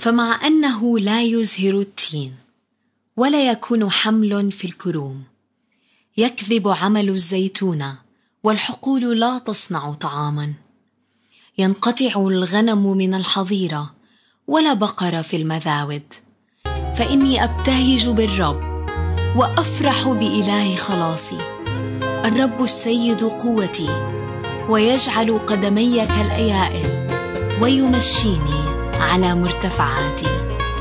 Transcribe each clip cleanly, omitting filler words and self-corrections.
فمع أنه لا يزهر التين ولا يكون حمل في الكروم، يكذب عمل الزيتون والحقول لا تصنع طعاما. ينقطع الغنم من الحظيرة ولا بقر في المذاود، فإني أبتهج بالرب وأفرح بإله خلاصي. الرب السيد قوتي، ويجعل قدمي كالأيائل، ويمشيني على مرتفعاتي.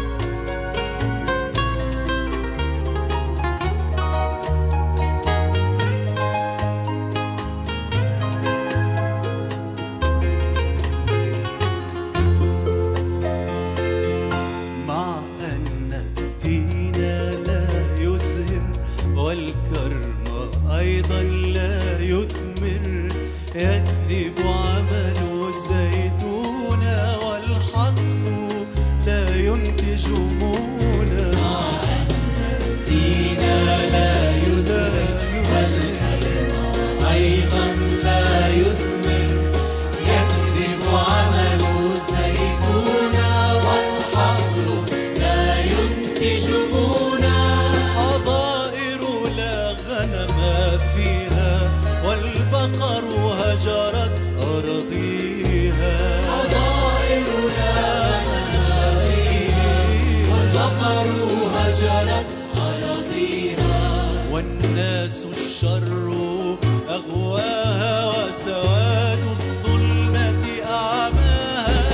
أيضا لا يثمر، يكذب عمل الزيتون والحقل لا ينتج مونا. مع أن التين لا يزهر والكرم أيضا لا يثمر، يكذب عمل الزيتون والحقل لا ينتج مونا. حظائر لا غنم فيها والبقر هجرت أراضيها. حظائر لا غنم فيها والبقر هجرت أراضيها. والناس الشر أغواها وسواد الظلمة أعماها.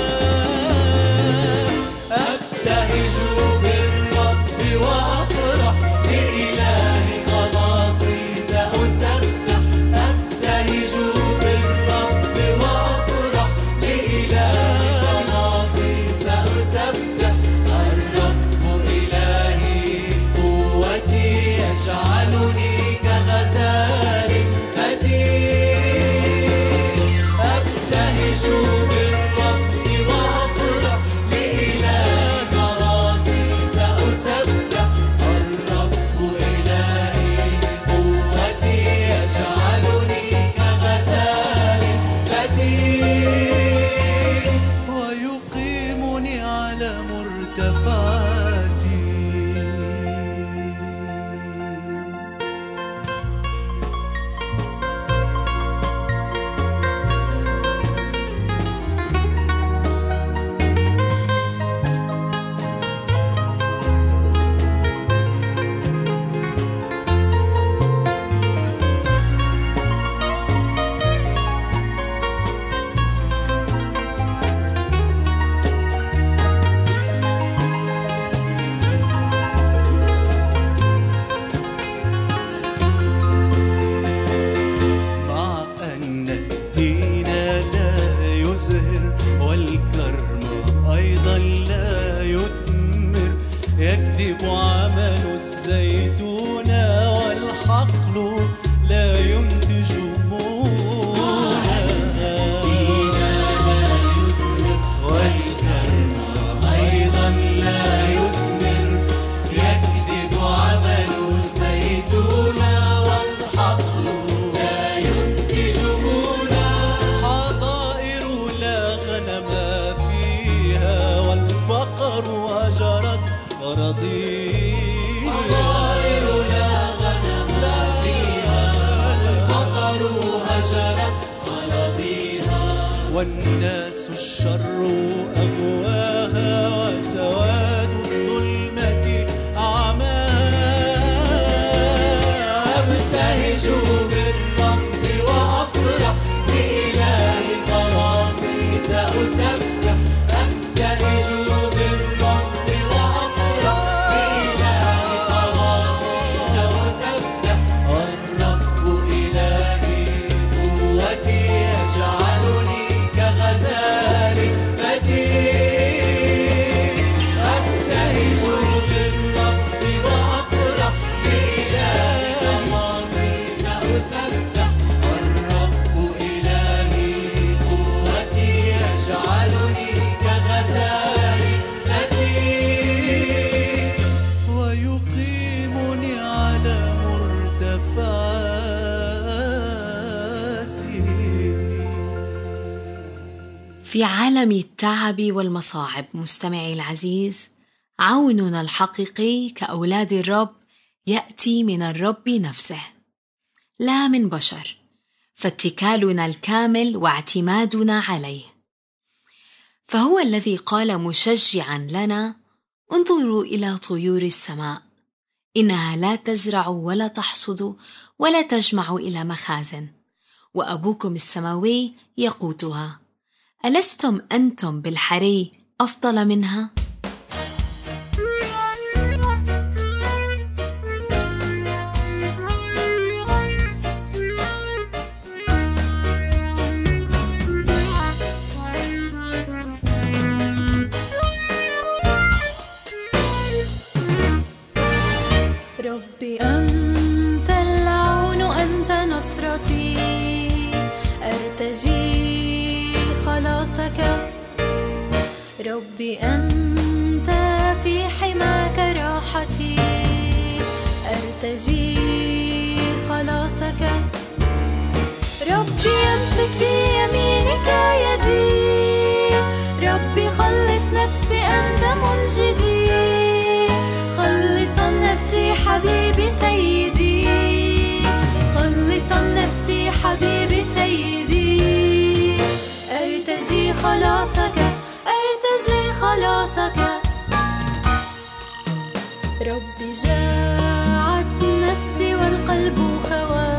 أبتهج بالرب وأفرح بإله خلاصي سأسبح. أبتهج بالرب وأفرح بإله خلاصي سأسبح. الرب إلهي قوتي، يجعلني كغزال فتيل. أبتهج بالرب وأفرح بإله خلاصي سأسبح. الرب إلهي قوتي، يجعلني كغزال فتيل، ويقيمني على مرتفعاتي. مع أن التين لا يزهر والكرم أيضا لا يثمر، يكذب عمل الزيتون والحقل لا ينتج مونا. التين لا يزهر والكرم أيضا لا يثمر، يكذب عمل الزيتون والحقل لا ينتج مونا. حظائر لا غنم فيها والبقر هجرت أراضيها. حظائر لا غنم فيها والبقر هجرت أراضيها. والناس الشر أغواها وسواد الظلمة أعماها. أبتهج بالرب وأفرح بإله خلاصي سأسبح. أبتهج بالرب وأفرح بإله خلاصي سأسبح. الرب إلهي قوتي، يجعلني كغزال فتيل. أبتهج بالرب وأفرح بإله خلاصي سأسبح. الرب إلهي قوتي، يجعلني في عالم التعب والمصاعب مستمعي العزيز، عوننا الحقيقي كأولاد الرب يأتي من الرب نفسه لا من بشر، فاتكالنا الكامل واعتمادنا عليه. فهو الذي قال مشجعا لنا: انظروا إلى طيور السماء، إنها لا تزرع ولا تحصد ولا تجمع إلى مخازن، وأبوكم السماوي يقوتها، ألستم أنتم بالحري أفضل منها؟ ربي أنت العون، أنت نصرتي، أرتجي خلاصك. ربي أنت في حماك راحتي، أرتجي خلاصك. ربي أمسك بيمينك يدي، ربي خلص نفسي أنت منجدي، خلص نفسي حبيبي سيدي، خلص نفسي حبيبي سيدي، أرتجي خلاصك، أرتجي خلاصك. ربي جاعت نفسي والقلب خوى،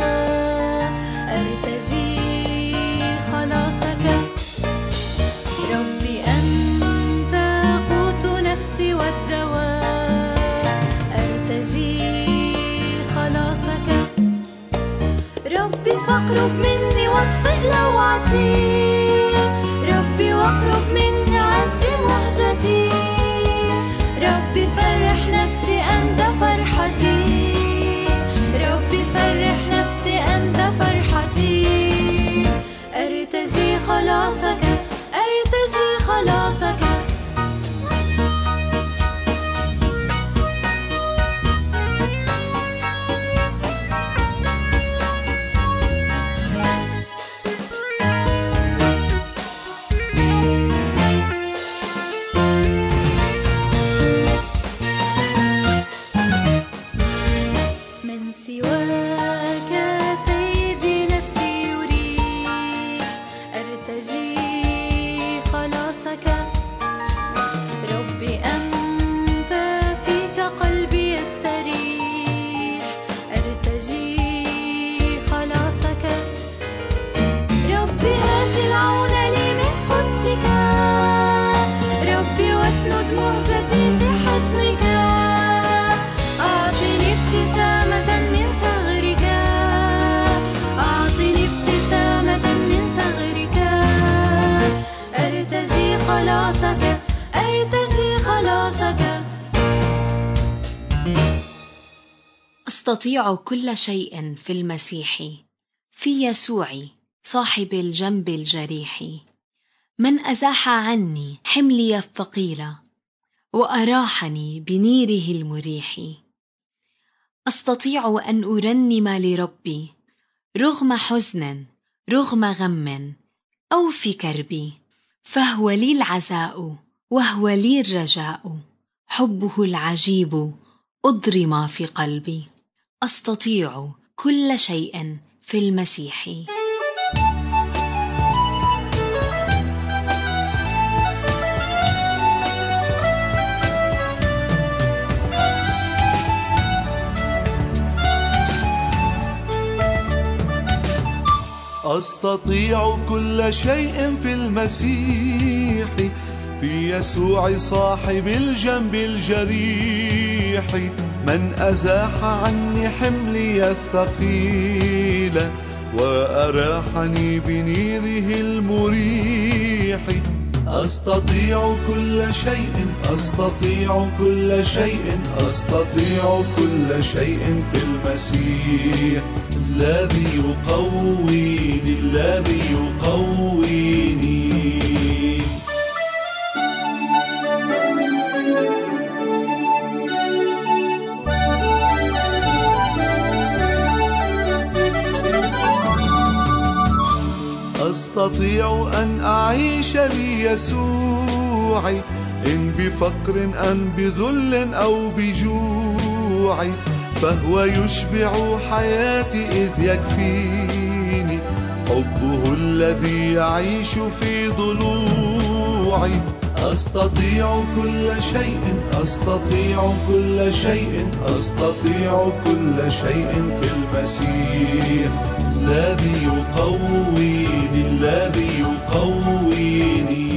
أرتجي خلاصك. ربي أنت قوت نفسي والدواء، أرتجي خلاصك. ربي فاقرب مني واطفئ لوعتي، ربي واقرب مني عز مهجتي، ربي فرح نفسي أنت فرحتي، ربي فرح نفسي أنت فرحتي، أرتجي خلاصك، أرتجي خلاصك. من سواك سيدي نفسي يريح، أرتجي خلاصك. ربي أنت فيك قلبي يستريح، أرتجي خلاصك. ربي هات العون لي من قدسك، ربي واسند مهجتي في حضنك، أعطني ابتسامة من ثغرك، أعطني ابتسامة من ثغرك، أرتجي خلاصك، أرتجي خلاصك. أستطيع كل شيء في المسيح، في يسوع صاحب الجنب الجريح، من أزاح عني حملي الثقيل وأراحني بنيره المريح. أستطيع أن أرنم لربي رغم حزن، رغم غم أو في كربي، فهو لي العزاء وهو لي الرجاء، حبه العجيب أضرم في قلبي. أستطيع كل شيء في المسيح. أستطيع كل شيء في المسيح، في يسوع صاحب الجنب الجريح، من أزاح عني حملي الثقيل وأراحني بنيره المريح. أستطيع كل شيء، أستطيع كل شيء، أستطيع كل شيء في المسيح الذي يقويني، الذي يقويني. أستطيع أن أعيش ليسوعي، إن بفقر أم بذل أو بجوع، فهو يشبع حياتي إذ يكفيني حبه الذي يعيش في ضلوعي. أستطيع كل شيء، أستطيع كل شيء، أستطيع كل شيء في المسيح الذي يقويني، الذي يقويني.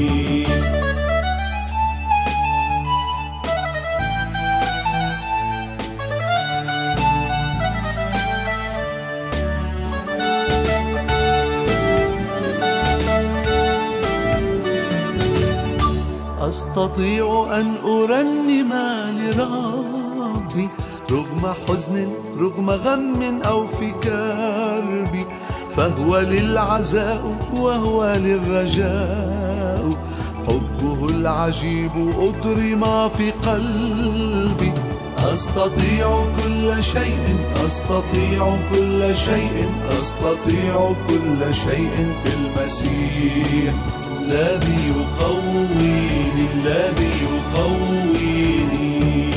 أستطيع أن أرنم لربي رغم حزن، رغم غم أو في كربي، فهو للعزاء وهو للرجاء، حبه العجيب أضرم في قلبي. أستطيع كل شيء، أستطيع كل شيء، أستطيع كل شيء في المسيح الذي يقويني، الذي يقويني.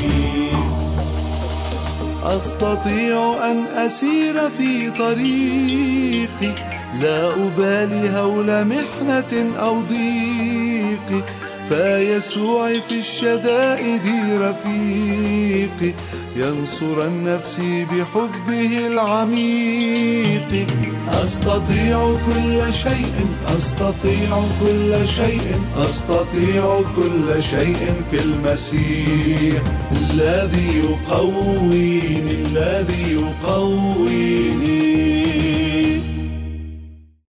أستطيع أن أسير في طريقي، لا أبالي هول محنة أو ضيق، فيسوع في الشدائد رفيقي، ينصر النفس بحبه العميق. أستطيع كل شيء، أستطيع كل شيء، أستطيع كل شيء في المسيح الذي يقويني، الذي يقويني.